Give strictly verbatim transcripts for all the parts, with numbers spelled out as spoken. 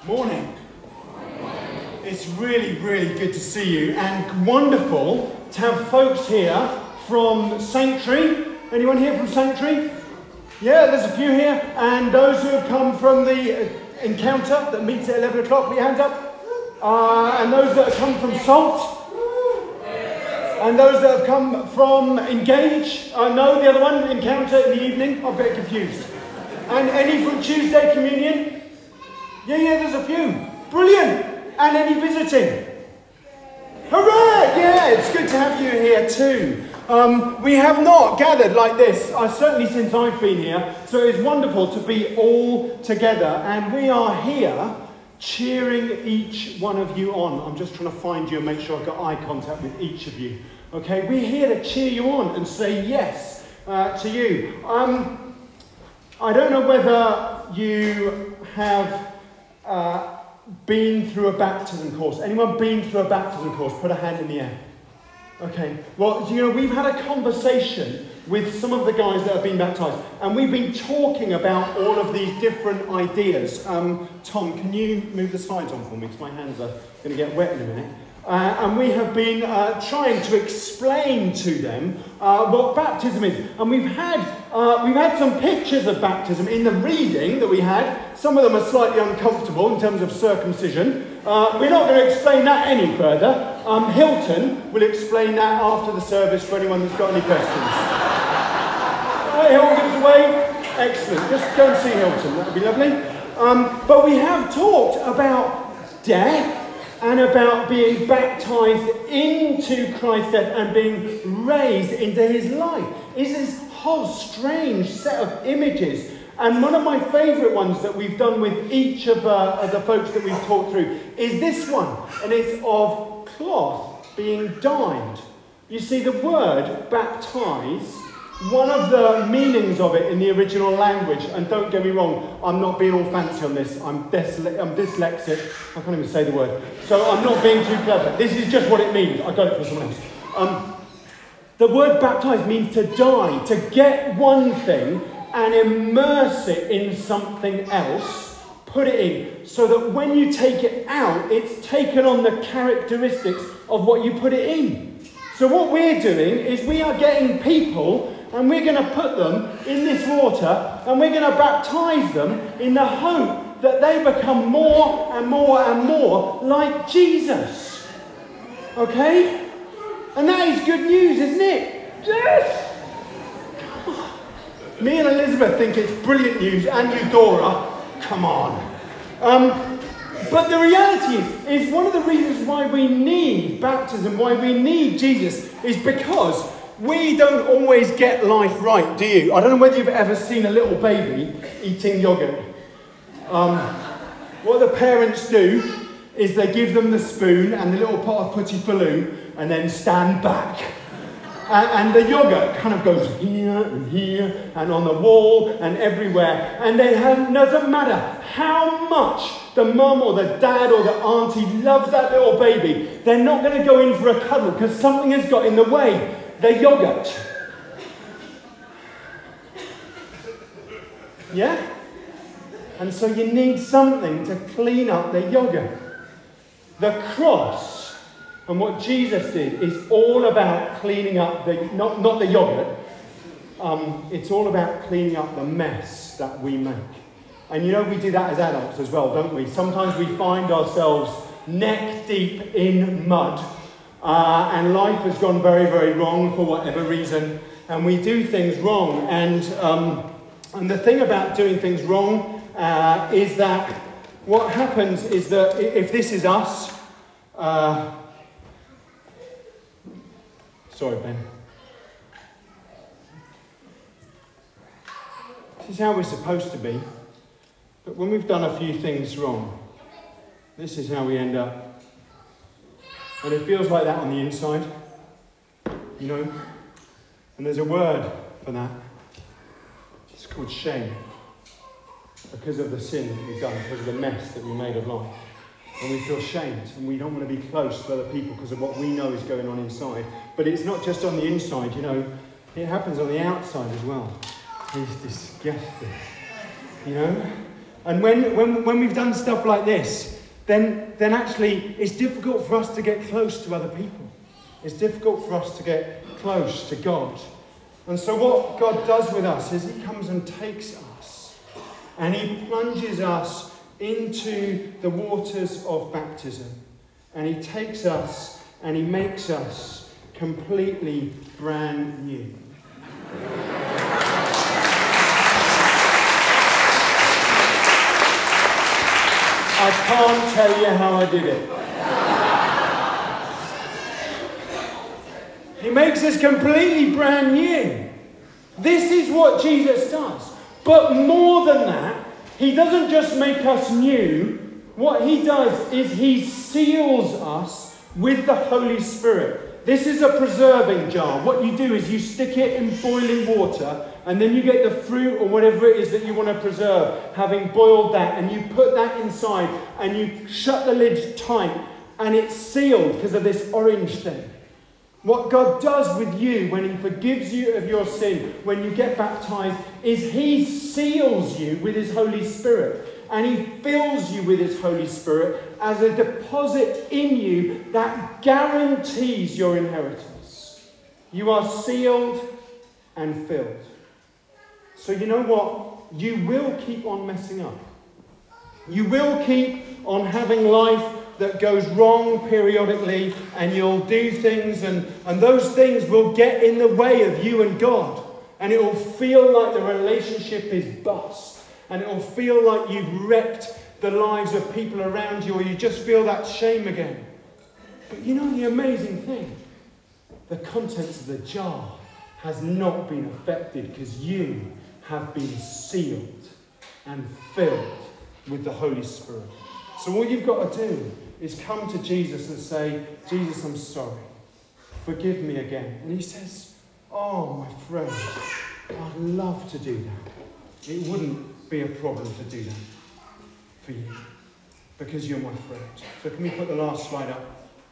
Morning. It's really, really good to see you, and wonderful to have folks here from Sanctuary. Anyone here from Sanctuary? Yeah, there's a few here. And those who have come from the encounter that meets at eleven o'clock, put your hands up. Uh, and those that have come from Salt. And those that have come from Engage. I uh, know the other one, Encounter in the evening. I've got confused. And any from Tuesday Communion? Yeah, yeah, there's a few. Brilliant. And any visiting? Hooray! Yeah, it's good to have you here too. Um, we have not gathered like this, uh, certainly since I've been here. So it's wonderful to be all together. And we are here cheering each one of you on. I'm just trying to find you and make sure I've got eye contact with each of you. Okay, we're here to cheer you on and say yes uh, to you. Um, I don't know whether you have uh, been through a baptism course. Anyone been through a baptism course? Put a hand in the air. Okay, well, you know, we've had a conversation with some of the guys that have been baptised, and we've been talking about all of these different ideas. Um, Tom, can you move the slides on for me, because my hands are going to get wet in a minute. Uh, and we have been uh, trying to explain to them uh, what baptism is. And we've had uh, we've had some pictures of baptism in the reading that we had. Some of them are slightly uncomfortable in terms of circumcision. Uh, we're not going to explain that any further. Um, Hilton will explain that after the service for anyone that's got any questions. Right, Hilton, give us a wave. Excellent. Just go and see Hilton. That would be lovely. Um, but we have talked about death and about being baptised into Christ's death and being raised into his life. It's this whole strange set of images. And one of my favourite ones that we've done with each of, uh, of the folks that we've talked through is this one. And it's of cloth being dyed. You see, the word baptise, one of the meanings of it in the original language, and don't get me wrong, I'm not being all fancy on this, I'm, dysle- I'm dyslexic, I can't even say the word, so I'm not being too clever. This is just what it means. I got it from someone else. Um, the word baptise means to die, to get one thing and immerse it in something else, put it in, so that when you take it out, it's taken on the characteristics of what you put it in. So what we're doing is we are getting people and we're going to put them in this water and we're going to baptise them in the hope that they become more and more and more like Jesus. Okay? And that is good news, isn't it? Yes! Me and Elizabeth think it's brilliant news, and Eudora. Come on. Um, but the reality is, is one of the reasons why we need baptism, why we need Jesus, is because we don't always get life right, do you? I don't know whether you've ever seen a little baby eating yogurt. Um, what the parents do is they give them the spoon and the little pot of putty-faloo and then stand back. And, and the yogurt kind of goes here and here and on the wall and everywhere. And then it doesn't matter how much the mum or the dad or the auntie loves that little baby, they're not going to go in for a cuddle because something has got in the way. The yogurt. Yeah? And so you need something to clean up the yogurt. The cross and what Jesus did is all about cleaning up the, not, not the yogurt, um, it's all about cleaning up the mess that we make. And you know, we do that as adults as well, don't we? Sometimes we find ourselves neck deep in mud. Uh, and life has gone very, very wrong for whatever reason, and we do things wrong. And um, and the thing about doing things wrong uh, is that what happens is that if this is us, uh, sorry, Ben. This is how we're supposed to be, but when we've done a few things wrong, this is how we end up. And it feels like that on the inside, you know. And there's a word for that. It's called shame. Because of the sin that we've done, because of the mess that we made of life. And we feel shamed, and we don't want to be close to other people because of what we know is going on inside. But it's not just on the inside, you know. It happens on the outside as well. It's disgusting, you know. And when, when, when we've done stuff like this, then, then actually it's difficult for us to get close to other people. It's difficult for us to get close to God. And so what God does with us is he comes and takes us and he plunges us into the waters of baptism. And he takes us and he makes us completely brand new. I can't tell you how I did it. He makes us completely brand new. This is what Jesus does. But more than that, he doesn't just make us new. What he does is he seals us with the Holy Spirit. This is a preserving jar. What you do is you stick it in boiling water, and then you get the fruit or whatever it is that you want to preserve, having boiled that, and you put that inside, and you shut the lid tight, and it's sealed because of this orange thing. What God does with you when he forgives you of your sin, when you get baptized, is he seals you with his Holy Spirit. And he fills you with his Holy Spirit as a deposit in you that guarantees your inheritance. You are sealed and filled. So you know what? You will keep on messing up. You will keep on having life that goes wrong periodically, and you'll do things, and, and those things will get in the way of you and God. And it will feel like the relationship is bust. And it will feel like you've wrecked the lives of people around you, or you just feel that shame again. But you know the amazing thing? The contents of the jar has not been affected because you have been sealed and filled with the Holy Spirit. So what you've got to do is come to Jesus and say, Jesus, I'm sorry. Forgive me again. And he says, oh, my friend, I'd love to do that. It wouldn't be a problem to do that for you because you're my friend. So can we put the last slide up?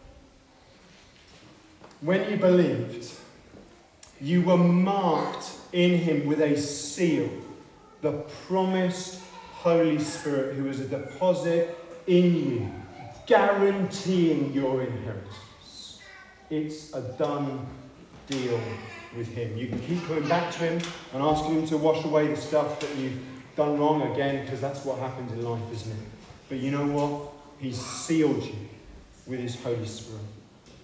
When you believed, you were marked in him with a seal, the promised Holy Spirit, who is a deposit in you, guaranteeing your inheritance. It's a done deal with him. You can keep coming back to him and asking him to wash away the stuff that you've done wrong again, because that's what happens in life, isn't it? But you know what? He's sealed you with his Holy Spirit.